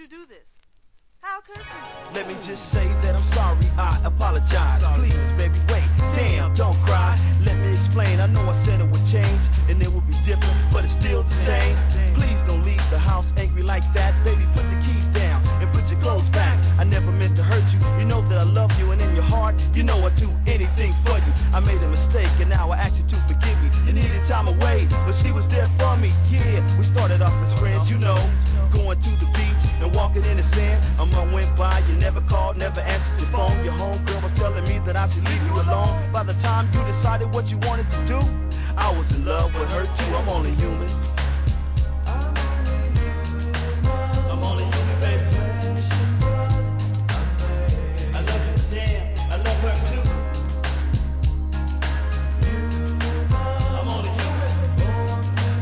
you do this? How could you? Let me just say that I'm sorry, I apologize. Please, baby, wait, damn, don't cry. Let me explain, I know I said it would change, and it would be different, but it's still the same. Please don't leave the house angry like that. Baby, put the keys down and put your clothes back. I never meant to hurt you, you know that I love you, and in your heart, you know I'd do anything for you. I made a mistake, and now I ask you to forgive me. You needed time away, but she was there for me. Yeah, we started off as friends, you know, going to the beach and walking in the sand. A month went by, you never called, never answered your phone. Your homegirl was telling me that I should leave you alone. By the time you decided what you wanted to do, I was in love with her too. I'm only human.